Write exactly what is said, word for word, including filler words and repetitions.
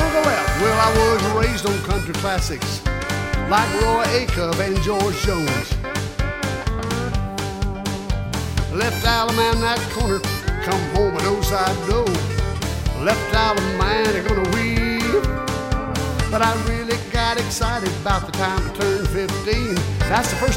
the left. Well, I was raised on country classics like Roy Acuff and George Jones. Left Alabama in that corner, come home with no side door. Left Alabama, they're gonna weave. But I really got excited about the time I turned fifteen. That's the first